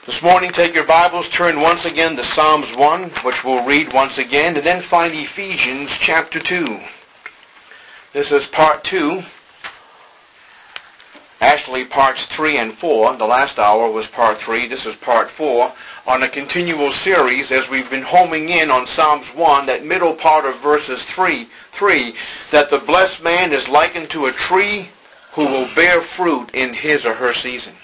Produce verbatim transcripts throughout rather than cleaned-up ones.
This morning, take your Bibles, turn once again to Psalms one, which we'll read once again, and then find Ephesians chapter two. This is part two. Actually, parts three and four. The last hour was part three. This is part four. On a continual series, as we've been homing in on Psalms one, that middle part of verses three, three, that the blessed man is likened to a tree who will bear fruit in his or her season.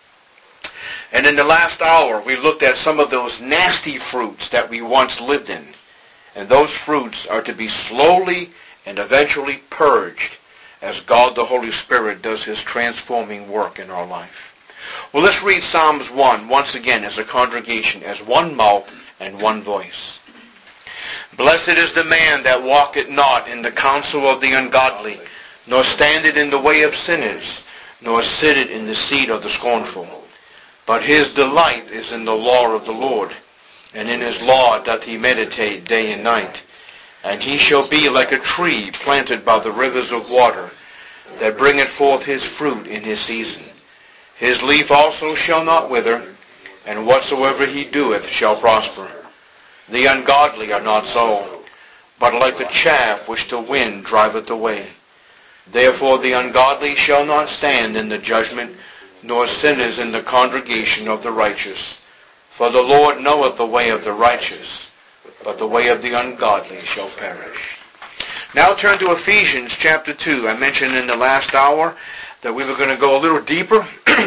And in the last hour, we looked at some of those nasty fruits that we once lived in. And those fruits are to be slowly and eventually purged as God the Holy Spirit does His transforming work in our life. Well, let's read Psalms one once again as a congregation, as one mouth and one voice. Blessed is the man that walketh not in the counsel of the ungodly, nor standeth in the way of sinners, nor sitteth in the seat of the scornful. But his delight is in the law of the Lord, and in his law doth he meditate day and night. And he shall be like a tree planted by the rivers of water, that bringeth forth his fruit in his season. His leaf also shall not wither, and whatsoever he doeth shall prosper. The ungodly are not so, but like the chaff which the wind driveth away. Therefore the ungodly shall not stand in the judgment, nor sinners in the congregation of the righteous. For the Lord knoweth the way of the righteous, but the way of the ungodly shall perish. Now turn to Ephesians chapter two. I mentioned in the last hour that we were going to go a little deeper.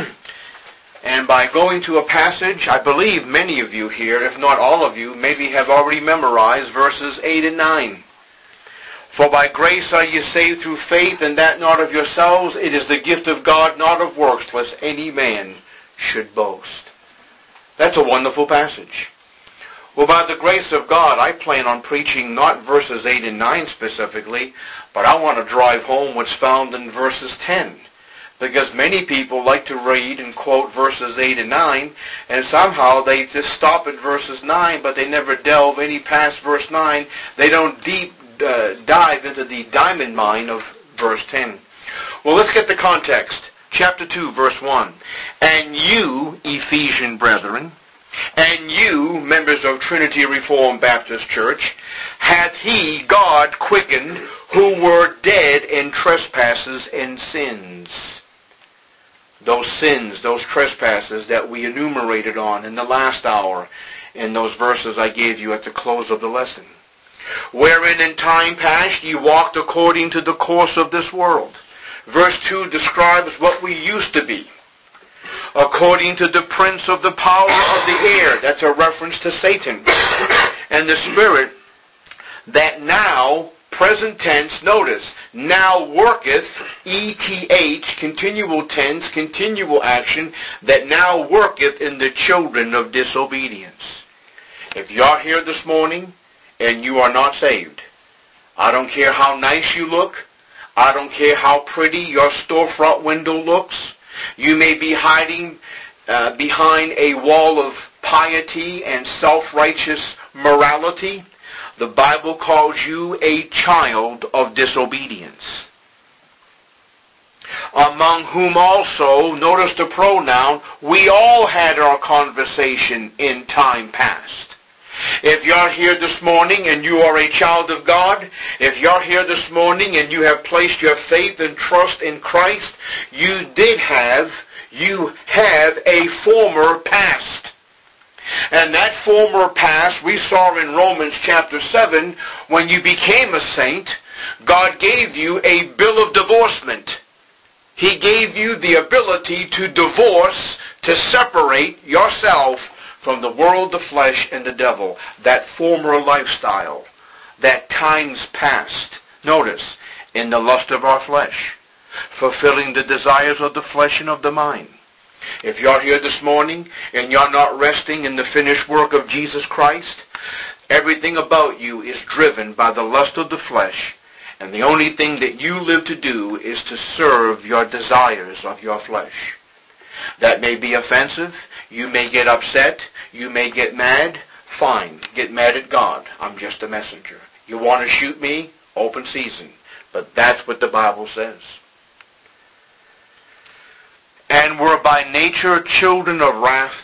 And by going to a passage, I believe many of you here, if not all of you, maybe have already memorized verses eight and nine. For by grace are ye saved through faith, and that not of yourselves. It is the gift of God, not of works, lest any man should boast. That's a wonderful passage. Well, by the grace of God, I plan on preaching not verses eight and nine specifically, but I want to drive home what's found in verses ten. Because many people like to read and quote verses eight and nine, and somehow they just stop at verses nine, but they never delve any past verse nine. They don't deep Uh, dive into the diamond mine of verse ten. Well, let's get the context. Chapter two, verse one. And you, Ephesian brethren, and you, members of Trinity Reformed Baptist Church, hath he, God, quickened, who were dead in trespasses and sins. Those sins, those trespasses that we enumerated on in the last hour, in those verses I gave you at the close of the lesson. Wherein in time past ye walked according to the course of this world. Verse two describes what we used to be. According to the prince of the power of the air. That's a reference to Satan. And the spirit that now, present tense, notice, now worketh, E T H, continual tense, continual action, that now worketh in the children of disobedience. If you're here this morning, and you are not saved, I don't care how nice you look. I don't care how pretty your storefront window looks. You may be hiding uh, behind a wall of piety and self-righteous morality. The Bible calls you a child of disobedience. Among whom also, notice the pronoun, we all had our conversation in time past. If you're here this morning and you are a child of God, if you're here this morning and you have placed your faith and trust in Christ, you did have, you have a former past. And that former past we saw in Romans chapter seven, when you became a saint, God gave you a bill of divorcement. He gave you the ability to divorce, to separate yourself from the world, the flesh, and the devil. That former lifestyle, that times past. Notice, in the lust of our flesh, fulfilling the desires of the flesh and of the mind. If you're here this morning and you're not resting in the finished work of Jesus Christ, everything about you is driven by the lust of the flesh, and the only thing that you live to do is to serve your desires of your flesh. That may be offensive. You may get upset. You may get mad. Fine. Get mad at God. I'm just a messenger. You want to shoot me? Open season. But that's what the Bible says. And were by nature children of wrath,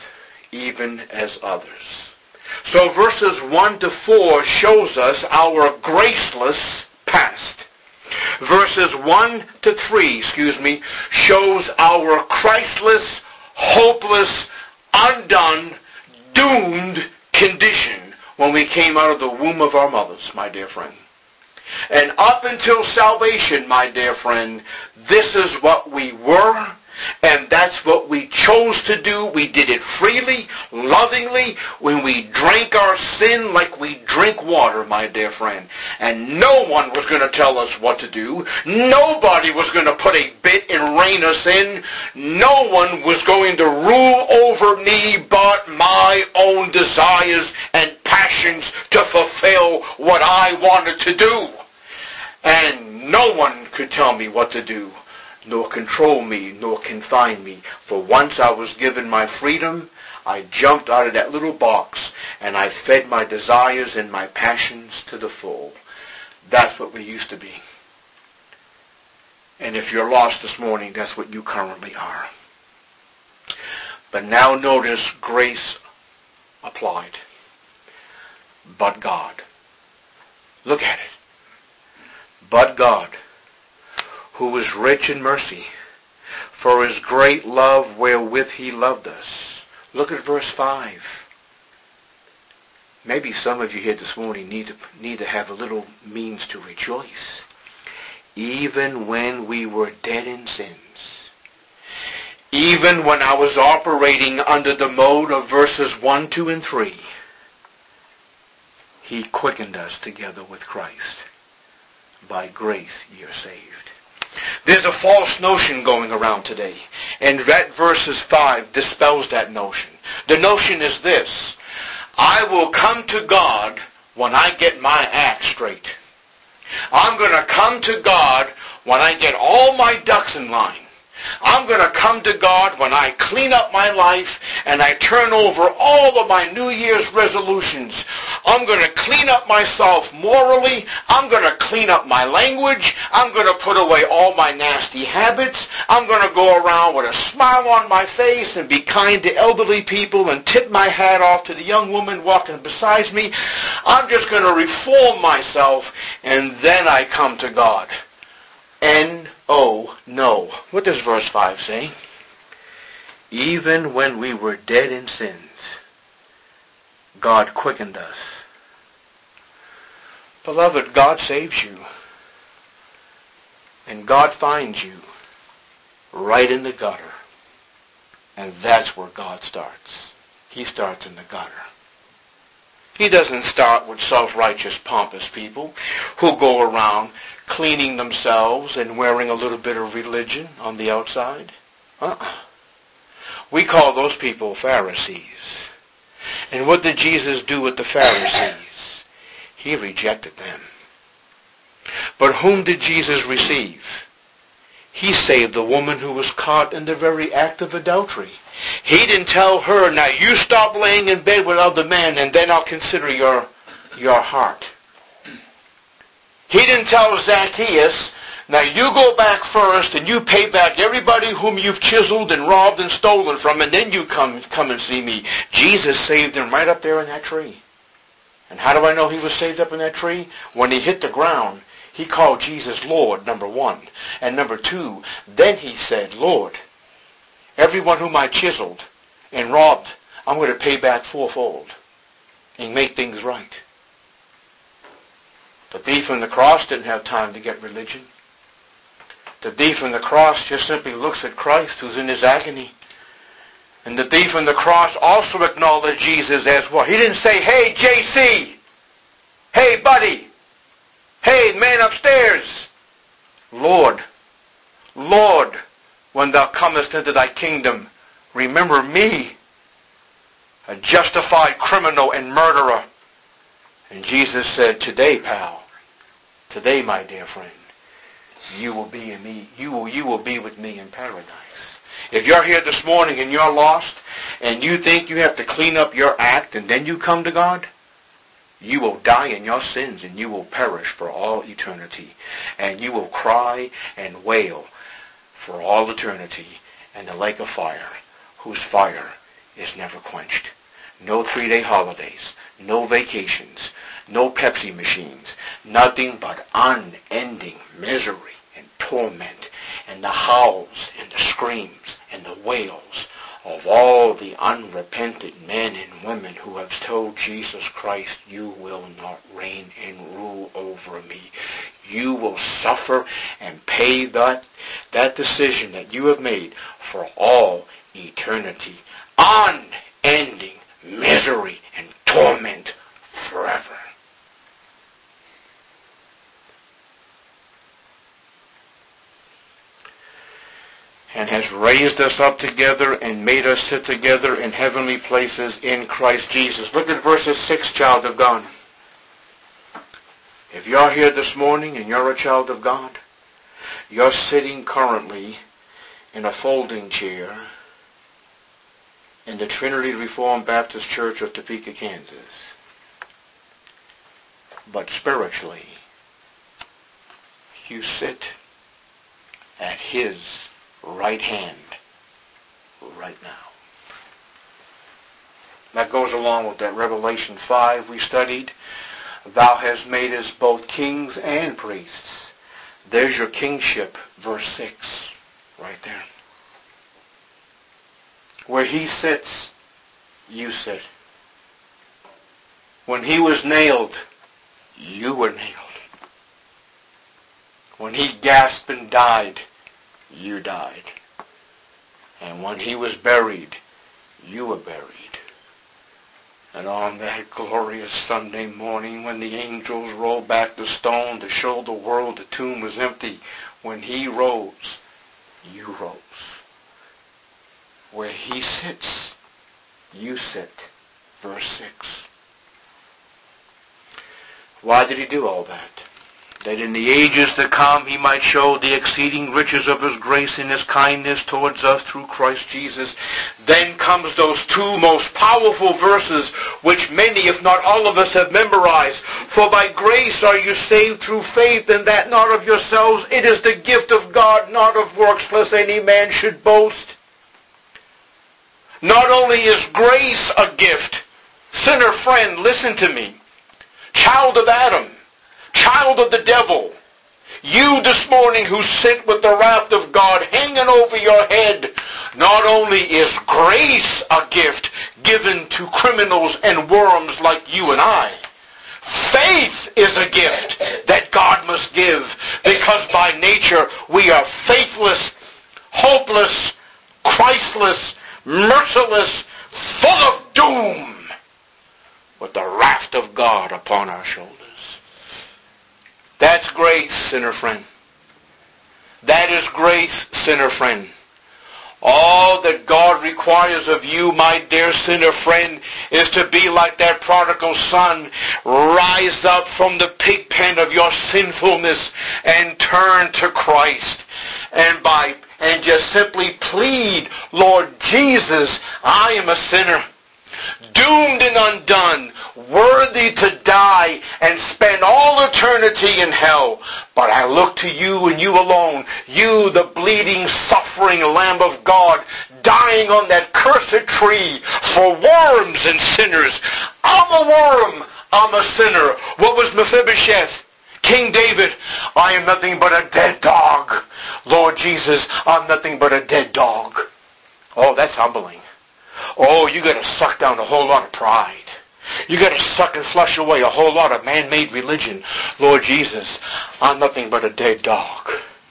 even as others. So verses one to four shows us our graceless past. Verses one to three, excuse me, shows our Christless, hopeless, undone, doomed condition when we came out of the womb of our mothers, my dear friend. And up until salvation, my dear friend, this is what we were, and that's what we chose to do. We did it freely, lovingly, when we drank our sin like we drink water, my dear friend. And no one was going to tell us what to do. Nobody was going to put a bit and rein us in. No one was going to rule over me but my own desires and passions to fulfill what I wanted to do. And no one could tell me what to do, nor control me, nor confine me. For once I was given my freedom, I jumped out of that little box, and I fed my desires and my passions to the full. That's what we used to be. And if you're lost this morning, that's what you currently are. But now notice grace applied. But God. Look at it. But God, who is rich in mercy, for his great love wherewith he loved us. Look at verse five. Maybe some of you here this morning need to, need to have a little means to rejoice. Even when we were dead in sins. Even when I was operating under the mode of verses one, two, and three. He quickened us together with Christ. By grace ye are saved. There's a false notion going around today. And that verses five dispels that notion. The notion is this. I will come to God when I get my act straight. I'm going to come to God when I get all my ducks in line. I'm going to come to God when I clean up my life and I turn over all of my New Year's resolutions. I'm going to clean up myself morally. I'm going to clean up my language. I'm going to put away all my nasty habits. I'm going to go around with a smile on my face and be kind to elderly people and tip my hat off to the young woman walking beside me. I'm just going to reform myself, and then I come to God. N O, no. What does verse five say? Even when we were dead in sins, God quickened us. Beloved, God saves you. And God finds you right in the gutter. And that's where God starts. He starts in the gutter. He doesn't start with self-righteous, pompous people who go around cleaning themselves and wearing a little bit of religion on the outside. Uh-uh. We call those people Pharisees. And what did Jesus do with the Pharisees? He rejected them. But whom did Jesus receive? He saved the woman who was caught in the very act of adultery. He didn't tell her, now you stop laying in bed with other men and then I'll consider your, your heart. He didn't tell Zacchaeus, now you go back first and you pay back everybody whom you've chiseled and robbed and stolen from, and then you come, come and see me. Jesus saved him right up there in that tree. And how do I know he was saved up in that tree? When he hit the ground, he called Jesus Lord, number one. And number two, then he said, Lord, everyone whom I chiseled and robbed, I'm going to pay back fourfold and make things right. The thief on the cross didn't have time to get religion. The thief on the cross just simply looks at Christ who's in his agony. And the thief on the cross also acknowledged Jesus as what? He didn't say, hey, J C, hey, buddy, hey, man upstairs. Lord, Lord, when thou comest into thy kingdom, remember me, a justified criminal and murderer. And Jesus said, today, pal, today, my dear friend, you will be in me. You will, you will be with me in paradise. If you're here this morning and you're lost and you think you have to clean up your act and then you come to God, you will die in your sins and you will perish for all eternity. And you will cry and wail for all eternity in the lake of fire, whose fire is never quenched. No three-day holidays, no vacations, no Pepsi machines, nothing but unending misery and torment, and the howls and the screams and the wails of all the unrepentant men and women who have told Jesus Christ, you will not reign and rule over me. You will suffer and pay that, that decision that you have made for all eternity. Unending misery and torment forever. And has raised us up together and made us sit together in heavenly places in Christ Jesus. Look at verses six, child of God. If you're here this morning and you're a child of God, you're sitting currently in a folding chair in the Trinity Reformed Baptist Church of Topeka, Kansas. But spiritually, you sit at his right hand right now. That goes along with that Revelation five we studied. Thou hast made us both kings and priests. There's your kingship, verse six, right there. Where he sits, you sit. When he was nailed, you were nailed. When he gasped and died, you died. And when he was buried, you were buried. And on that glorious Sunday morning, when the angels rolled back the stone to show the world the tomb was empty, when he rose, you rose. Where he sits, you sit. Verse six. Why did he do all that? That in the ages to come he might show the exceeding riches of his grace and his kindness towards us through Christ Jesus. Then comes those two most powerful verses which many, if not all of us, have memorized. For by grace are you saved through faith, and that not of yourselves. It is the gift of God, not of works, lest any man should boast. Not only is grace a gift, sinner friend, listen to me. Child of Adam, child of the devil, you this morning who sit with the wrath of God hanging over your head, not only is grace a gift given to criminals and worms like you and I, faith is a gift that God must give, because by nature we are faithless, hopeless, Christless, merciless, full of doom, with the wrath of God upon our shoulders. That's grace, sinner friend. That is grace, sinner friend. All that God requires of you, my dear sinner friend, is to be like that prodigal son. Rise up from the pig pen of your sinfulness and turn to Christ. And by and just simply plead, Lord Jesus, I am a sinner, doomed and undone, worthy to die and spend all eternity in hell. But I look to you and you alone, you, the bleeding, suffering Lamb of God, dying on that cursed tree for worms and sinners. I'm a worm, I'm a sinner. What was Mephibosheth? King David, I am nothing but a dead dog. Lord Jesus, I'm nothing but a dead dog. Oh, that's humbling. Oh, you got to suck down a whole lot of pride. You got to suck and flush away a whole lot of man-made religion. Lord Jesus, I'm nothing but a dead dog.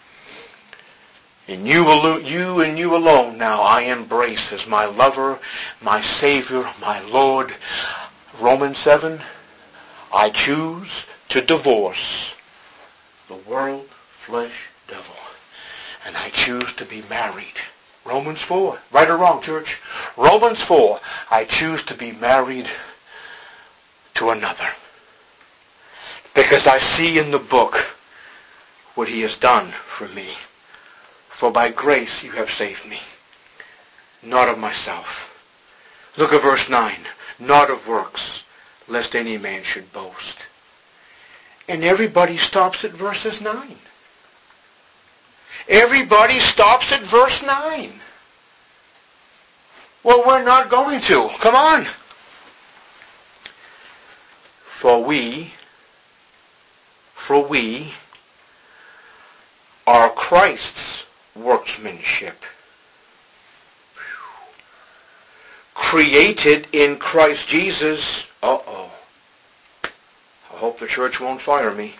And you, you and you alone now I embrace as my lover, my Savior, my Lord. Romans seven, I choose to divorce the world, flesh, devil. And I choose to be married. Romans four, right or wrong, church? Romans four, I choose to be married to another. Because I see in the book what he has done for me. For by grace you have saved me, not of myself. Look at verse nine. Not of works, lest any man should boast. And everybody stops at verses nine. Everybody stops at verse nine. Well, we're not going to. Come on. For we, for we are Christ's workmanship, created in Christ Jesus. Uh-oh. I hope the church won't fire me.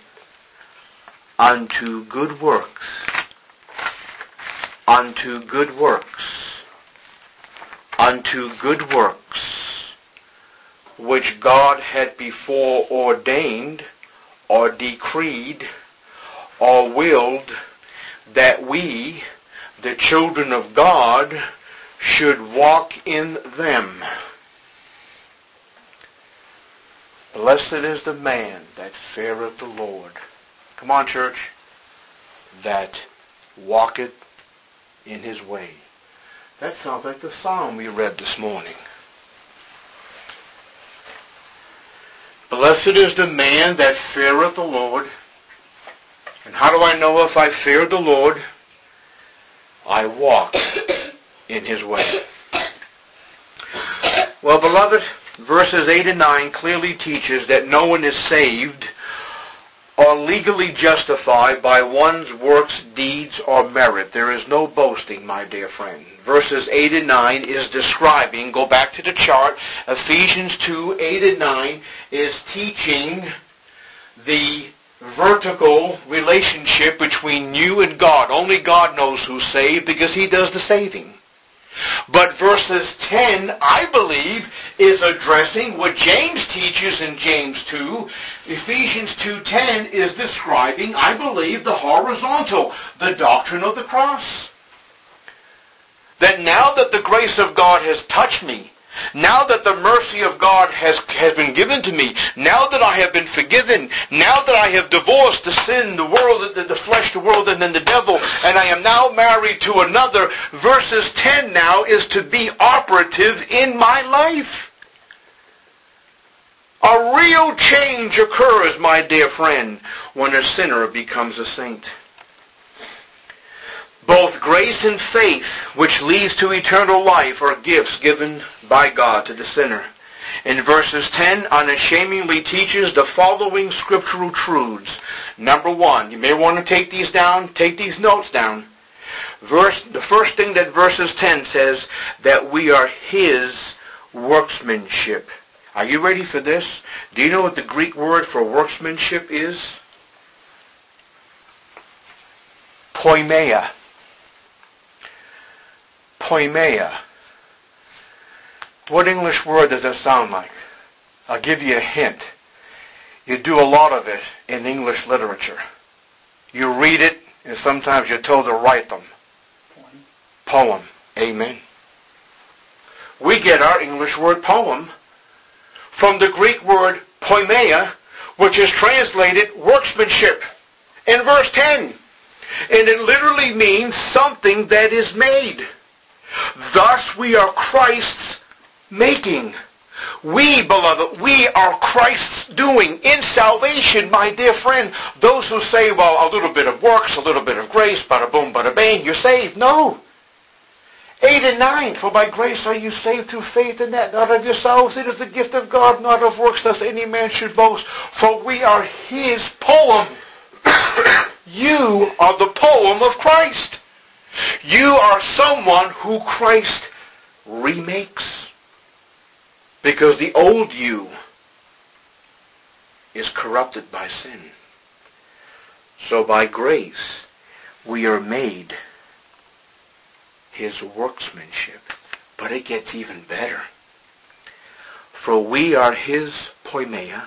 Unto good works. Unto good works. Unto good works, which God had before ordained, or decreed, or willed, that we, the children of God, should walk in them. Blessed is the man that feareth the Lord. Come on, church. That walketh in his way. That sounds like the psalm we read this morning. Blessed is the man that feareth the Lord. And how do I know if I fear the Lord? I walk in his way. Well, beloved, verses eight and nine clearly teaches that no one is saved or legally justified by one's works, deeds, or merit. There is no boasting, my dear friend. Verses eight and nine is describing, go back to the chart, Ephesians two, eight and nine is teaching the vertical relationship between you and God. Only God knows who's saved because he does the saving. But verses ten, I believe, is addressing what James teaches in James two. Ephesians two ten is describing, I believe, the horizontal, the doctrine of the cross. That now that the grace of God has touched me, now that the mercy of God has, has been given to me, now that I have been forgiven, now that I have divorced the sin, the world, the, the flesh, the world, and then the devil, and I am now married to another, verses ten now is to be operative in my life. A real change occurs, my dear friend, when a sinner becomes a saint. Both grace and faith, which leads to eternal life, are gifts given by God to the sinner. In verses ten, unashamedly teaches the following scriptural truths. Number one, you may want to take these down, take these notes down. Verse, the first thing that verses ten says, that we are his workmanship. Are you ready for this? Do you know what the Greek word for workmanship is? Poimeia. Poimeia. What English word does that sound like? I'll give you a hint. You do a lot of it in English literature. You read it, and sometimes you're told to write them. Poem. Poem. Amen. We get our English word poem from the Greek word poimeia, which is translated workmanship. In verse ten. And it literally means something that is made. Thus we are Christ's making. We, beloved, we are Christ's doing. In salvation, my dear friend, those who say, well, a little bit of works, a little bit of grace, bada boom, bada bang, you're saved. No. Eight and nine, for by grace are you saved through faith, in that not of yourselves, it is the gift of God, not of works, lest any man should boast. For we are his poem. You are the poem of Christ. You are someone who Christ remakes. Because the old you is corrupted by sin. So by grace we are made his workmanship. But it gets even better. For we are his poimeia,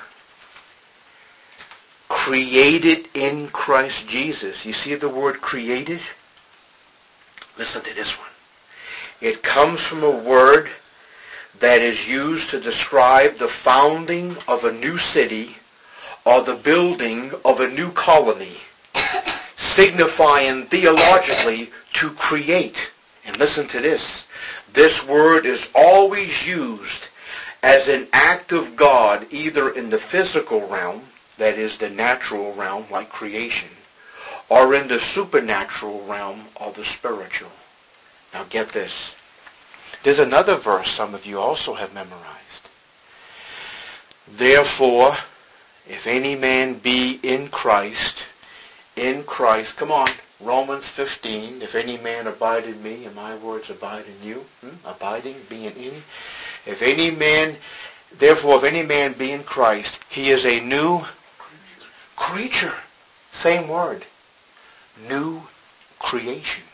created in Christ Jesus. You see the word created? Listen to this one. It comes from a word that is used to describe the founding of a new city or the building of a new colony, signifying theologically to create. And listen to this. This word is always used as an act of God, either in the physical realm, that is the natural realm, like creation, or in the supernatural realm, or the spiritual. Now get this. There's another verse some of you also have memorized. Therefore, if any man be in Christ, in Christ, come on, Romans fifteen, if any man abide in me and my words abide in you, hmm? abiding, being in. If any man, therefore if any man be in Christ, he is a new creature. Same word. New creation.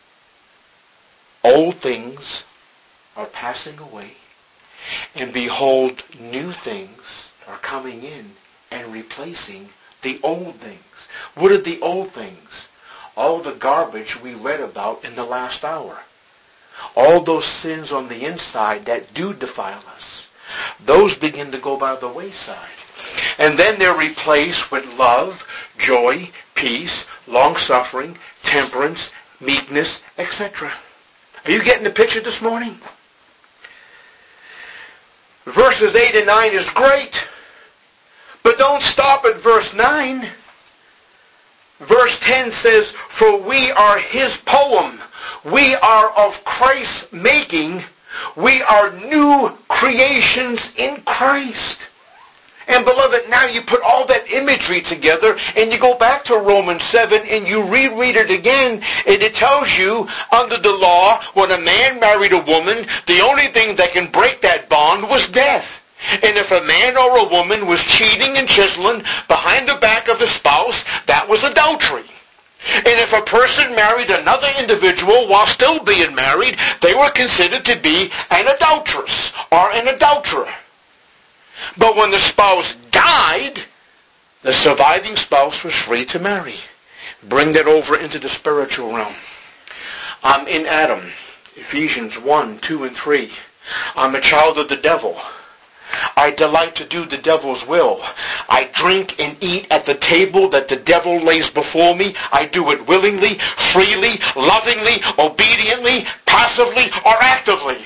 Old things are passing away, and behold, new things are coming in and replacing the old things. What are the old things? All the garbage we read about in the last hour. All those sins on the inside that do defile us. Those begin to go by the wayside. And then they're replaced with love, joy, peace, long-suffering, temperance, meekness, et cetera. Are you getting the picture this morning? Verses eight and nine is great. But don't stop at verse nine. Verse ten says, for we are his poem. We are of Christ's making. We are new creations in Christ. And beloved, now you put all that imagery together and you go back to Romans seven and you reread it again, and it tells you under the law, when a man married a woman, the only thing that can break that bond was death. And if a man or a woman was cheating and chiseling behind the back of his spouse, that was adultery. And if a person married another individual while still being married, they were considered to be an adulteress or an adulterer. But when the spouse died, the surviving spouse was free to marry. Bring that over into the spiritual realm. I'm in Adam, Ephesians one, two, and three. I'm a child of the devil. I delight to do the devil's will. I drink and eat at the table that the devil lays before me. I do it willingly, freely, lovingly, obediently, passively, or actively.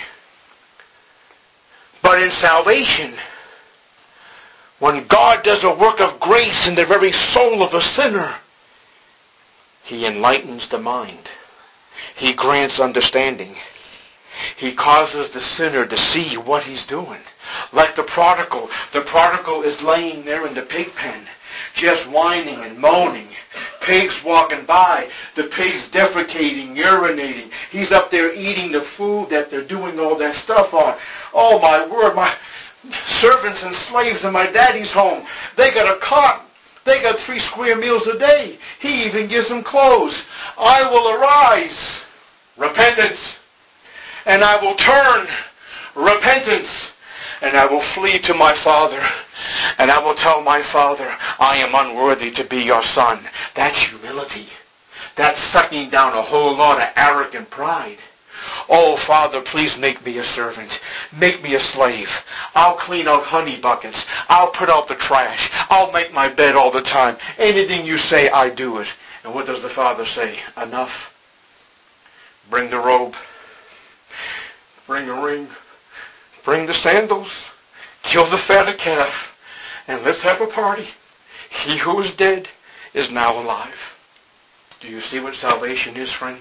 But in salvation, when God does a work of grace in the very soul of a sinner, he enlightens the mind. He grants understanding. He causes the sinner to see what he's doing. Like the prodigal. The prodigal is laying there in the pig pen, just whining and moaning. Pigs walking by. The pigs defecating, urinating. He's up there eating the food that they're doing all that stuff on. Oh my word, my servants and slaves in my daddy's home, they got a cot. They got three square meals a day. He even gives them clothes. I will arise. Repentance. And I will turn. Repentance. And I will flee to my father. And I will tell my father, I am unworthy to be your son. That's humility. That's sucking down a whole lot of arrogant pride. Oh, Father, please make me a servant. Make me a slave. I'll clean out honey buckets. I'll put out the trash. I'll make my bed all the time. Anything you say, I do it. And what does the Father say? Enough. Bring the robe. Bring the ring. Bring the sandals. Kill the fatted calf. And let's have a party. He who is dead is now alive. Do you see what salvation is, friend?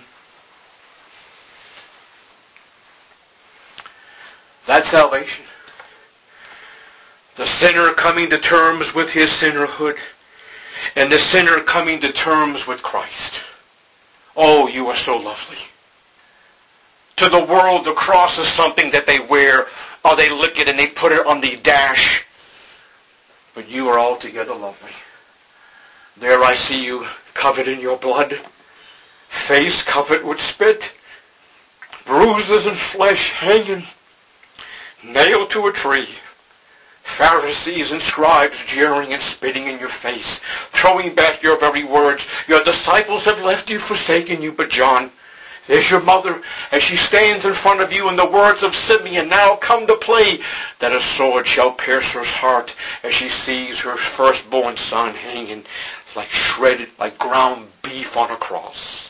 That's salvation. The sinner coming to terms with his sinnerhood, and the sinner coming to terms with Christ. Oh, you are so lovely. To the world, the cross is something that they wear, or they lick it and they put it on the dash. But you are altogether lovely. There I see you covered in your blood, face covered with spit, bruises and flesh hanging, nailed to a tree, Pharisees and scribes jeering and spitting in your face, throwing back your very words. Your disciples have left you, forsaken you, but John, there's your mother as she stands in front of you, in the words of Simeon, now come to play, that a sword shall pierce her heart as she sees her firstborn son hanging like shredded, like ground beef on a cross.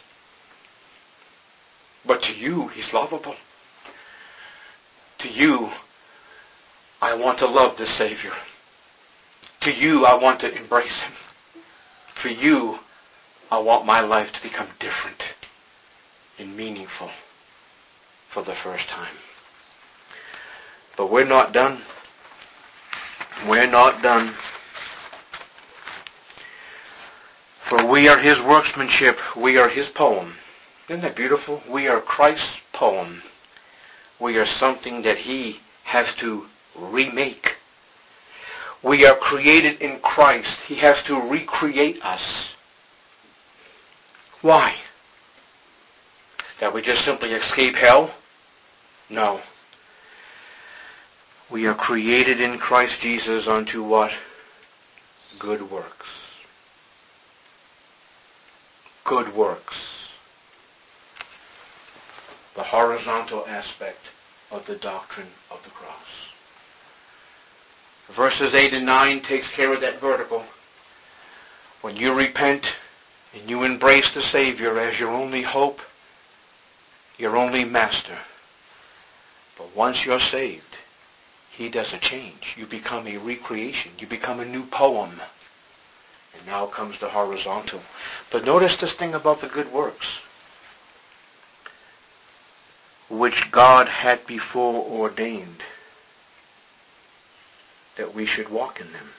But to you, he's lovable. To you, I want to love the Savior. To you, I want to embrace him. For you, I want my life to become different and meaningful for the first time. But we're not done. We're not done. For we are his workmanship. We are his poem. Isn't that beautiful? We are Christ's poem. We are something that he has to remake. We are created in Christ. He has to recreate us. Why? That we just simply escape hell? No. We are created in Christ Jesus unto what? Good works. Good works. The horizontal aspect of the doctrine of the cross. Verses eight and nine takes care of that vertical. When you repent and you embrace the Savior as your only hope, your only master. But once you're saved, he doesn't change. You become a recreation. You become a new poem. And now comes the horizontal. But notice this thing about the good works, which God had before ordained that we should walk in them.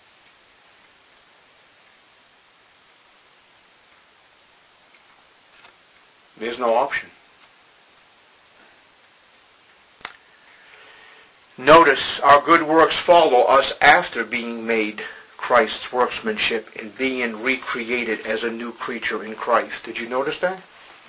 There's no option. Notice our good works follow us after being made Christ's workmanship and being recreated as a new creature in Christ. Did you notice that?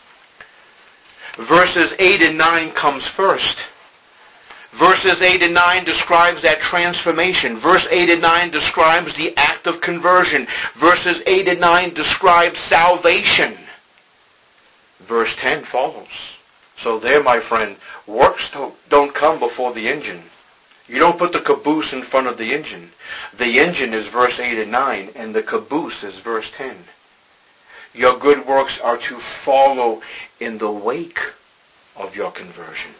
Verses eight and nine comes first. Verses eight and nine describes that transformation. Verse eight and nine describes the act of conversion. Verses eight and nine describe salvation. Verse ten follows. So there, my friend, works don't, don't come before the engine. You don't put the caboose in front of the engine. The engine is verse eight and nine, and the caboose is verse ten. Your good works are to follow in the wake of your conversion.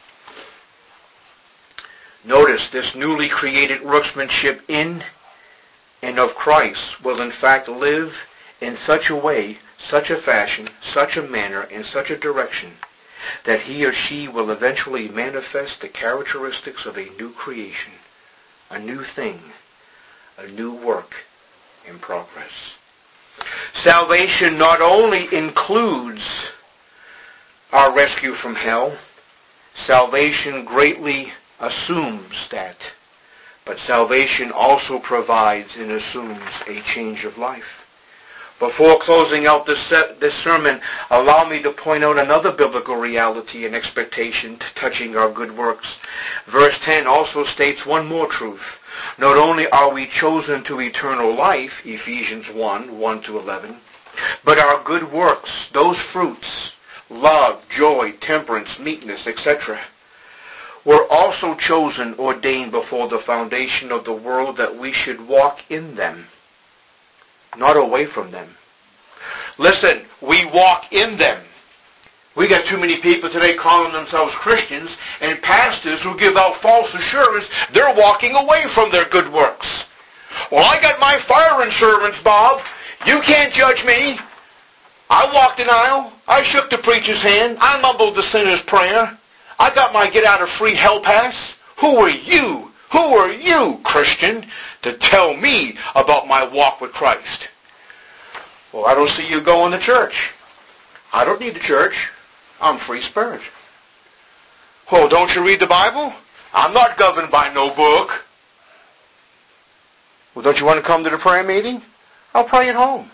Notice this newly created workmanship in and of Christ will in fact live in such a way, such a fashion, such a manner, in such a direction that he or she will eventually manifest the characteristics of a new creation, a new thing, a new work in progress. Salvation not only includes our rescue from hell, salvation greatly assumes that, but salvation also provides and assumes a change of life. Before closing out this, this sermon, allow me to point out another biblical reality and expectation touching our good works. Verse ten also states one more truth. Not only are we chosen to eternal life, Ephesians one, one to eleven, but our good works, those fruits, love, joy, temperance, meekness, et cetera, were also chosen, ordained before the foundation of the world that we should walk in them, not away from them. Listen, we walk in them. We got too many people today calling themselves Christians and pastors who give out false assurance they're walking away from their good works. Well, I got my fire insurance, Bob. You can't judge me. I walked an aisle. I shook the preacher's hand. I mumbled the sinner's prayer. I got my get out of free hell pass. Who are you? Who are you, Christian, to tell me about my walk with Christ? Well, I don't see you going to church. I don't need the church. I'm free spirit. Well, don't you read the Bible? I'm not governed by no book. Well, don't you want to come to the prayer meeting? I'll pray at home.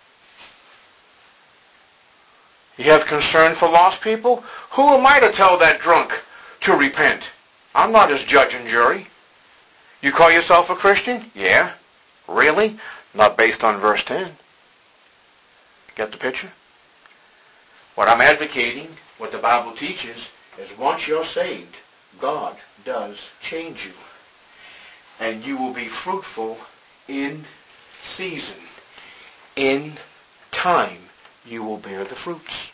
You have concern for lost people? Who am I to tell that drunk to repent? I'm not his judge and jury. You call yourself a Christian? Yeah. Really? Not based on verse ten. Get the picture? What I'm advocating, what the Bible teaches, is once you're saved, God does change you. And you will be fruitful in season. In time, you will bear the fruits.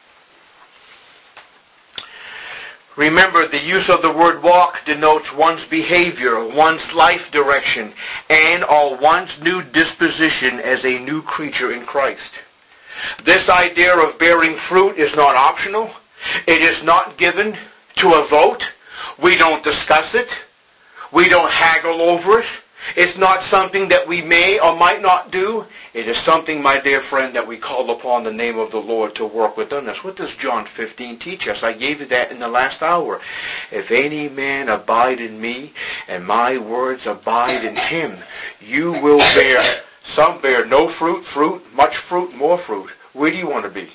Remember, the use of the word walk denotes one's behavior, one's life direction, and or one's new disposition as a new creature in Christ. This idea of bearing fruit is not optional. It is not given to a vote. We don't discuss it. We don't haggle over it. It's not something that we may or might not do. It is something, my dear friend, that we call upon the name of the Lord to work within us. What does John fifteen teach us? I gave you that in the last hour. If any man abide in me, and my words abide in him, you will bear, some bear no fruit, fruit, much fruit, more fruit. Where do you want to be?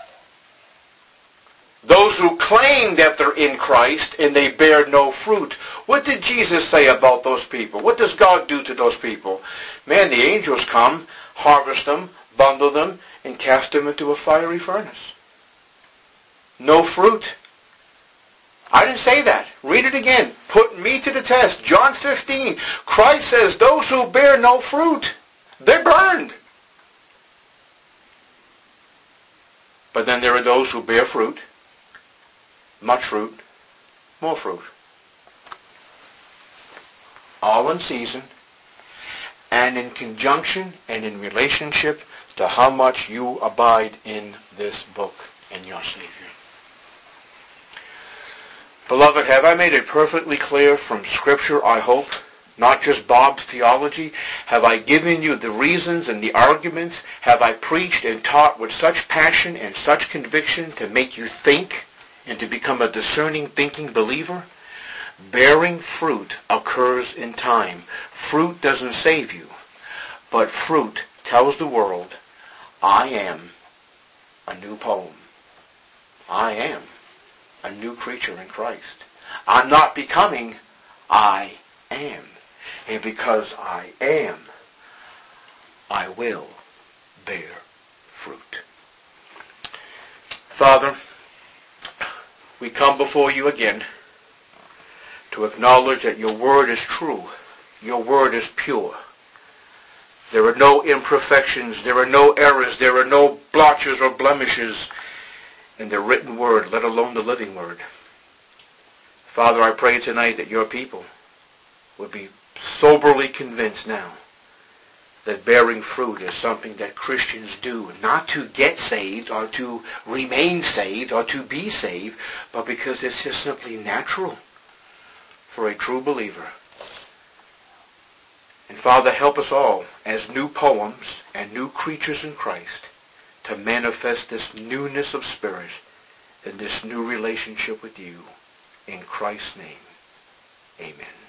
Those who claim that they're in Christ and they bear no fruit. What did Jesus say about those people? What does God do to those people? Man, the angels come, harvest them, bundle them, and cast them into a fiery furnace. No fruit. I didn't say that. Read it again. Put me to the test. John fifteen. Christ says those who bear no fruit, they're burned. But then there are those who bear fruit. Much fruit, more fruit. All in season and in conjunction and in relationship to how much you abide in this book and your Savior. Beloved, have I made it perfectly clear from Scripture, I hope, not just Bob's theology? Have I given you the reasons and the arguments? Have I preached and taught with such passion and such conviction to make you think and to become a discerning, thinking believer? Bearing fruit occurs in time. Fruit doesn't save you, but fruit tells the world, I am a new poem. I am a new creature in Christ. I'm not becoming, I am. And because I am, I will bear fruit. Father, we come before you again to acknowledge that your word is true. Your word is pure. There are no imperfections. There are no errors. There are no blotches or blemishes in the written word, let alone the living word. Father, I pray tonight that your people would be soberly convinced now that bearing fruit is something that Christians do, not to get saved or to remain saved or to be saved, but because it's just simply natural for a true believer. And Father, help us all as new poems and new creatures in Christ to manifest this newness of spirit and this new relationship with you. In Christ's name, amen.